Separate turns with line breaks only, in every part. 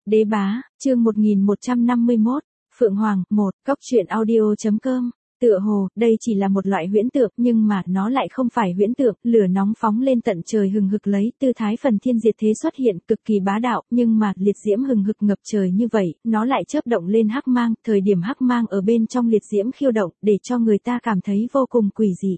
Đế bá, chương 1151, Phượng Hoàng, 1, Cốc truyện audio.com. Tựa hồ, đây chỉ là một loại huyễn tượng, nhưng mà nó lại không phải huyễn tượng, lửa nóng phóng lên tận trời hừng hực lấy, tư thái phần thiên diệt thế xuất hiện, cực kỳ bá đạo, nhưng mà, liệt diễm hừng hực ngập trời như vậy, nó lại chớp động lên hắc mang, thời điểm hắc mang ở bên trong liệt diễm khiêu động, để cho người ta cảm thấy vô cùng quỷ dị.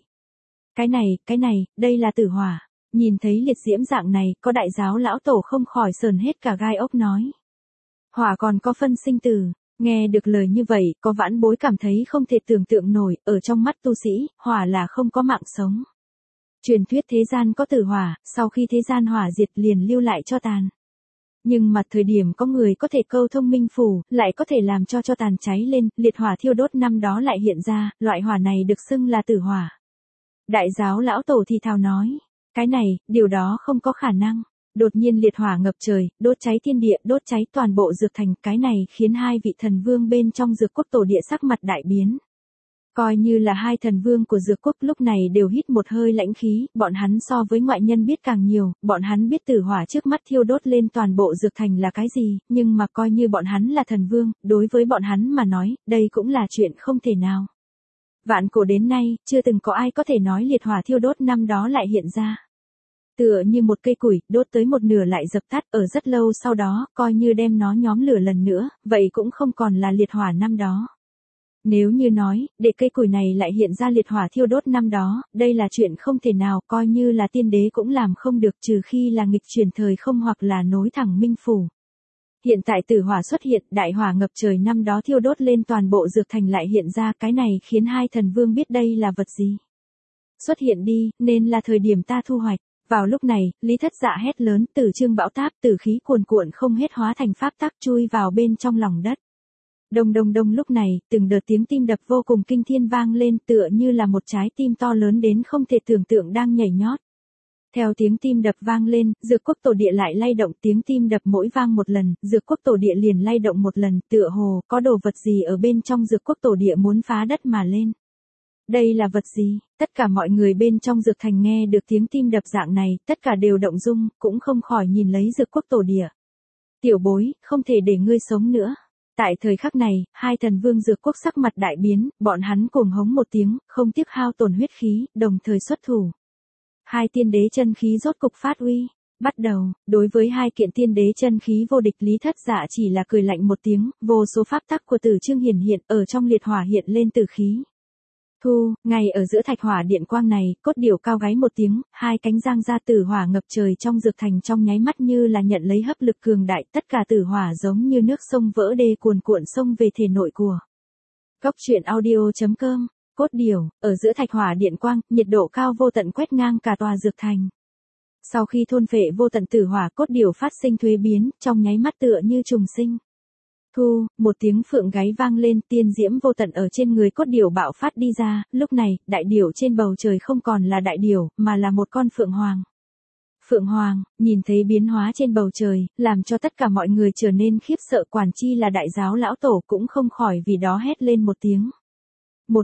Cái này, đây là tử hỏa. Nhìn thấy liệt diễm dạng này, có đại giáo lão tổ không khỏi sờn hết cả gai ốc nói. Hỏa còn có phân sinh tử. Nghe được lời như vậy, có vãn bối cảm thấy không thể tưởng tượng nổi, ở trong mắt tu sĩ, hỏa là không có mạng sống. Truyền thuyết thế gian có tử hỏa, sau khi thế gian hỏa diệt liền lưu lại cho tàn. Nhưng mà thời điểm có người có thể câu thông minh phủ, lại có thể làm cho tàn cháy lên, liệt hỏa thiêu đốt năm đó lại hiện ra, loại hỏa này được xưng là tử hỏa. Đại giáo lão tổ thì thào nói, cái này, điều đó không có khả năng. Đột nhiên liệt hỏa ngập trời, đốt cháy thiên địa, đốt cháy toàn bộ dược thành, cái này khiến hai vị thần vương bên trong dược quốc tổ địa sắc mặt đại biến. Coi như là hai thần vương của dược quốc lúc này đều hít một hơi lãnh khí, bọn hắn so với ngoại nhân biết càng nhiều, bọn hắn biết tử hỏa trước mắt thiêu đốt lên toàn bộ dược thành là cái gì, nhưng mà coi như bọn hắn là thần vương, đối với bọn hắn mà nói, đây cũng là chuyện không thể nào. Vạn cổ đến nay, chưa từng có ai có thể nói liệt hỏa thiêu đốt năm đó lại hiện ra. Tựa như một cây củi, đốt tới một nửa lại dập tắt, ở rất lâu sau đó, coi như đem nó nhóm lửa lần nữa, vậy cũng không còn là liệt hỏa năm đó. Nếu như nói, để cây củi này lại hiện ra liệt hỏa thiêu đốt năm đó, đây là chuyện không thể nào, coi như là tiên đế cũng làm không được, trừ khi là nghịch chuyển thời không hoặc là nối thẳng minh phủ. Hiện tại tử hỏa xuất hiện, đại hỏa ngập trời năm đó thiêu đốt lên toàn bộ dược thành lại hiện ra, cái này khiến hai thần vương biết đây là vật gì. Xuất hiện đi, nên là thời điểm ta thu hoạch. Vào lúc này, Lý Thất Dạ hét lớn, tử trương bão táp, tử khí cuồn cuộn không hết hóa thành pháp tắc chui vào bên trong lòng đất. Đông đông đông, lúc này, từng đợt tiếng tim đập vô cùng kinh thiên vang lên, tựa như là một trái tim to lớn đến không thể tưởng tượng đang nhảy nhót. Theo tiếng tim đập vang lên, dược quốc tổ địa lại lay động, tiếng tim đập mỗi vang một lần, dược quốc tổ địa liền lay động một lần, tựa hồ có đồ vật gì ở bên trong dược quốc tổ địa muốn phá đất mà lên. Đây là vật gì? Tất cả mọi người bên trong dược thành nghe được tiếng tim đập dạng này, tất cả đều động dung, cũng không khỏi nhìn lấy dược quốc tổ địa. Tiểu bối, không thể để ngươi sống nữa. Tại thời khắc này, hai thần vương dược quốc sắc mặt đại biến, bọn hắn cùng hống một tiếng, không tiếc hao tổn huyết khí, đồng thời xuất thủ. Hai tiên đế chân khí rốt cục phát uy. Bắt đầu, đối với hai kiện tiên đế chân khí vô địch, Lý Thất Dạ chỉ là cười lạnh một tiếng, vô số pháp tắc của tử trương hiển hiện, ở trong liệt hỏa hiện lên tử khí. Thu, ngay ở giữa thạch hỏa điện quang này, cốt điểu cao gáy một tiếng, hai cánh giang ra tử hỏa ngập trời trong dược thành trong nháy mắt như là nhận lấy hấp lực cường đại, tất cả tử hỏa giống như nước sông vỡ đê cuồn cuộn xông về thể nội của. Cốc truyện audio.com, cốt điểu, ở giữa thạch hỏa điện quang, nhiệt độ cao vô tận quét ngang cả tòa dược thành. Sau khi thôn phệ vô tận tử hỏa, cốt điểu phát sinh thuế biến, trong nháy mắt tựa như trùng sinh. Thu, một tiếng phượng gáy vang lên, tiên diễm vô tận ở trên người cốt điểu bạo phát đi ra, lúc này, đại điểu trên bầu trời không còn là đại điểu, mà là một con phượng hoàng. Phượng hoàng, nhìn thấy biến hóa trên bầu trời, làm cho tất cả mọi người trở nên khiếp sợ, quản chi là đại giáo lão tổ cũng không khỏi vì đó hét lên một tiếng. Một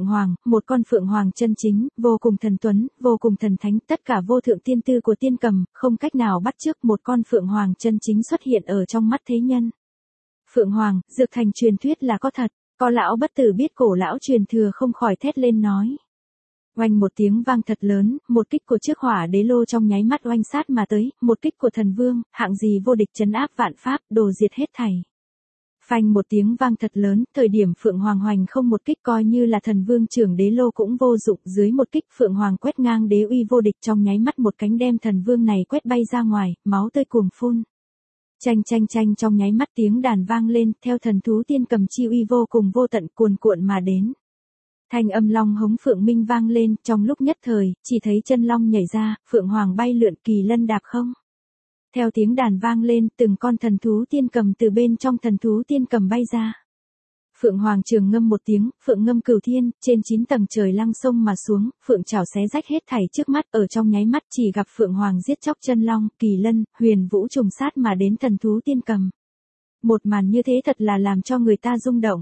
con phượng hoàng chân chính, vô cùng thần tuấn, vô cùng thần thánh, tất cả vô thượng tiên tư của tiên cầm, không cách nào bắt chước, một con phượng hoàng chân chính xuất hiện ở trong mắt thế nhân. Phượng Hoàng, dược thành truyền thuyết là có thật, có lão bất tử biết cổ lão truyền thừa không khỏi thét lên nói. Oanh một tiếng vang thật lớn, một kích của chiếc hỏa đế lô trong nháy mắt oanh sát mà tới, một kích của thần vương, hạng gì vô địch trấn áp vạn pháp, đồ diệt hết thảy. Phanh một tiếng vang thật lớn, thời điểm Phượng Hoàng hoành không một kích coi như là thần vương trưởng đế lô cũng vô dụng, dưới một kích Phượng Hoàng quét ngang đế uy vô địch trong nháy mắt một cánh đem thần vương này quét bay ra ngoài, máu tươi cuồng phun. Chanh chanh chanh, trong nháy mắt tiếng đàn vang lên, theo thần thú tiên cầm chi uy vô cùng vô tận cuồn cuộn mà đến. Thanh âm long hống phượng minh vang lên, trong lúc nhất thời, chỉ thấy chân long nhảy ra, phượng hoàng bay lượn, kỳ lân đạp không. Theo tiếng đàn vang lên, từng con thần thú tiên cầm từ bên trong thần thú tiên cầm bay ra. Phượng hoàng trường ngâm một tiếng, phượng ngâm cửu thiên, trên 9 tầng trời lăng sông mà xuống, phượng chảo xé rách hết thảy trước mắt, ở trong nháy mắt chỉ gặp phượng hoàng giết chóc chân long, kỳ lân, huyền vũ trùng sát mà đến thần thú tiên cầm. Một màn như thế thật là làm cho người ta rung động.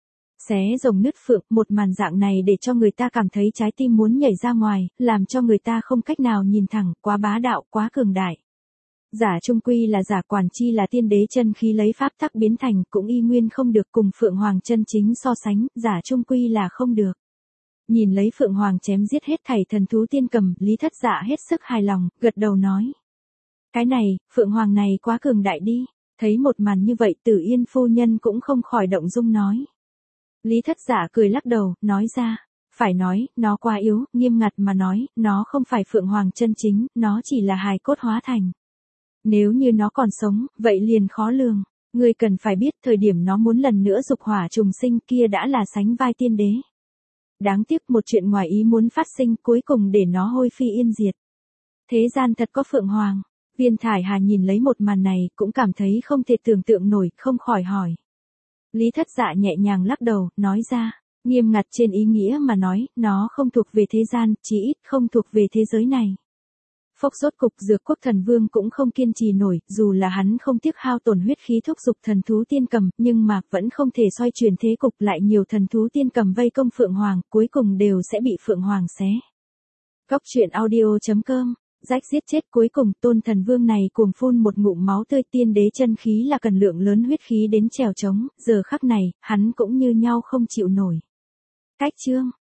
Xé rồng nứt phượng, một màn dạng này để cho người ta cảm thấy trái tim muốn nhảy ra ngoài, làm cho người ta không cách nào nhìn thẳng, quá bá đạo, quá cường đại. Giả trung quy là giả, quản chi là tiên đế chân khí lấy pháp tắc biến thành, cũng y nguyên không được, cùng Phượng Hoàng chân chính so sánh, giả trung quy là không được. Nhìn lấy Phượng Hoàng chém giết hết thảy thần thú tiên cầm, Lý Thất Dạ hết sức hài lòng, gật đầu nói. Cái này, Phượng Hoàng này quá cường đại đi. Thấy một màn như vậy, Tử Yên phu nhân cũng không khỏi động dung nói. Lý Thất Dạ cười lắc đầu, nói ra. Phải nói, nó quá yếu, nghiêm ngặt mà nói, nó không phải Phượng Hoàng chân chính, nó chỉ là hài cốt hóa thành. Nếu như nó còn sống, vậy liền khó lường. Ngươi cần phải biết thời điểm nó muốn lần nữa dục hỏa trùng sinh kia đã là sánh vai tiên đế. Đáng tiếc một chuyện ngoài ý muốn phát sinh cuối cùng để nó hôi phi yên diệt. Thế gian thật có Phượng Hoàng. Viên Thải Hà nhìn lấy một màn này cũng cảm thấy không thể tưởng tượng nổi, không khỏi hỏi. Lý Thất Dạ nhẹ nhàng lắc đầu, nói ra. Nghiêm ngặt trên ý nghĩa mà nói, nó không thuộc về thế gian, chí ít không thuộc về thế giới này. Phốc rốt cục Dược Quốc Thần Vương cũng không kiên trì nổi, dù là hắn không tiếc hao tổn huyết khí thúc giục thần thú tiên cầm, nhưng mà vẫn không thể xoay chuyển thế cục, lại nhiều thần thú tiên cầm vây công Phượng Hoàng, cuối cùng đều sẽ bị Phượng Hoàng xé. Góc truyện audio.com, rách giết chết cuối cùng Tôn Thần Vương này cuồng phun một ngụm máu tươi, tiên đế chân khí là cần lượng lớn huyết khí đến trèo trống, giờ khắc này, hắn cũng như nhau không chịu nổi. Cách chương